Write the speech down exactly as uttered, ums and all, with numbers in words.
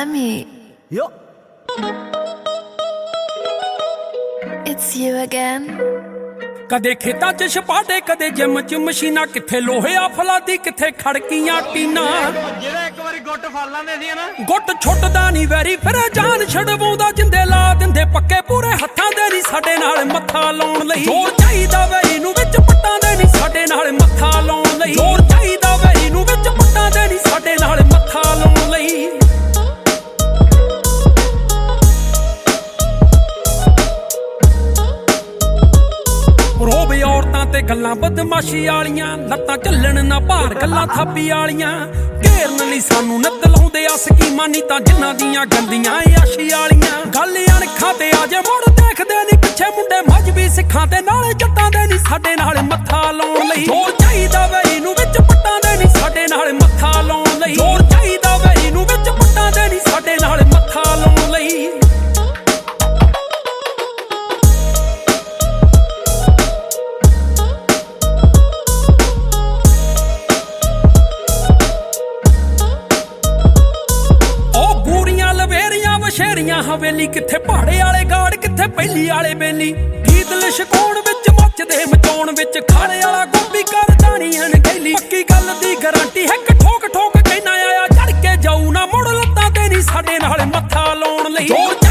Miami. Yo. It's you again. ਕਦੇ ਖੇਤਾਂ 'ਚ ਛਪਾਟੇ ਕਦੇ ਜਿਮ 'ਚ ਮਸ਼ੀਨਾਂ ਕਿੱਥੇ ਲੋਹਿਆ ਫਲਾਦੀ ਕਿੱਥੇ ਖੜਕੀਆਂ ਟੀਨਾਂ ਜਿਹੜਾ ਇੱਕ ਵਾਰੀ ਗੁੱਟ ਫੜ ਲਾਂਦੇ ਸੀ ਨਾ ਗੁੱਟ ਛੁੱਟਦਾ ਨਹੀਂ ਵੈਰੀ ਫਿਰ ਜਾਨ ਛਡਵਾਉਂਦਾ ਜਿੰਦੇ ਲਾ ਦਿੰਦੇ ਪੱਕੇ ਪੂਰੇ ਹੱਥਾਂ ਦੇ ਨਹੀਂ ਸਾਡੇ ਨਾਲ ਮੱਥਾ ਲਾਉਣ ਲਈ ਜ਼ੋਰ ਚਾਹੀਦਾ ਵੈਰੀ ਨੂੰ ਵਿੱਚ ਪੱਟਾਂ ਦੇ ਨਹੀਂ ਸਾਡੇ ਨਾਲ ਮੱਥਾ ਲਾਉਣ ਲਈ ਜ਼ੋਰ ਚਾਹੀਦਾ ਵੈਰੀ ਨੂੰ ਵਿੱਚ ਪੱਟਾਂ ਦੇ ਨਹੀਂ ਸਾਡੇ ਨਾਲ ਮੱਥਾ ਲਾਉਣ ਲਈ ਰੋਬ ਔਰਤਾਂ ਤੇ ਗੱਲਾਂ ਬਦਮਾਸ਼ੀ ਵਾਲੀਆਂ ਲੱਤਾਂ ਝੱਲਣ ਨਾ ਭਾਰ ਗੱਲਾਂ ਥਾਪੀ ਵਾਲੀਆਂ ਘੇਰਨ ਲਈ ਸਾਨੂੰ ਨਿੱਤ ਲਾਉਂਦੇ ਆ ਸਕੀਮਾਂ ਨਹੀਂ ਤਾਂ ਜਿਨ੍ਹਾਂ ਦੀਆਂ ਗੰਦੀਆਂ ਆਸ਼ੀ ਵਾਲੀਆਂ ਗੱਲ ਅਣਖਾਂ ਤੇ ਆ ਜੇ ਮੁੜ ਦੇਖਦੇ ਨਹੀਂ ਪਿੱਛੇ ਮੁੰਡੇ ਮਜਬੀ ਸਿੱਖਾਂ ਤੇ ਨਾਲੇ ਜੱਟਾਂ ਦੇ ਨਹੀਂ ਸਾਡੇ ਨਾਲ ਮੱਥਾ ਲਾਉਣ ਲਈ ਜ਼ੋਰ ਚਾਹੀਦਾ ਵੈਰੀ ਨੂੰ ਵਿੱਚ ਪੱਟਾਂ ਦੇ ਨਹੀਂ ਸਾਡੇ ਨਾਲ ਮੱਥਾ ਲਾਉਣ ਲਈ ਜ਼ੋਰ ਚਾਹੀਦਾ ਵੈਰੀ ਨੂੰ ਵਿੱਚ ਪੱਟਾਂ ਦੇ ਨਹੀਂ ਸਾਡੇ ਨਾਲ ਮੱਥਾ ਲਾਉਣ ਲਈ ਸ਼ੇਰੀਆਂ ਹਵੇਲੀ ਕਿੱਥੇ ਪਹਾੜੇ ਵਾਲੇ ਗਾੜ ਕਿੱਥੇ ਪਹਿਲੀ ਵਾਲੇ ਬੇਲੀ ਗੀਤ ਲਿਸ਼ਕਾਉਣ ਵਿੱਚ ਮੱਚਦੇ ਮਚਾਉਣ ਵਿੱਚ ਖਾੜੇ ਵਾਲਾ ਗੋਪੀ ਕਰਦਾ ਨਹੀਂ ਅਣਗਹਿਲੀ ਪੱਕੀ ਗੱਲ ਦੀ ਗਾਰੰਟੀ ਹੈ ਠੋਕ ਠੋਕ ਕਹਿਣਾ ਆਇਆ ਚੜ ਕੇ ਜਾਊ ਨਾ ਮੁੜ ਲੱਤਾਂ ਤੇ ਨਹੀਂ ਸਾਡੇ ਨਾਲ ਮੱਥਾ ਲਾਉਣ ਲਈ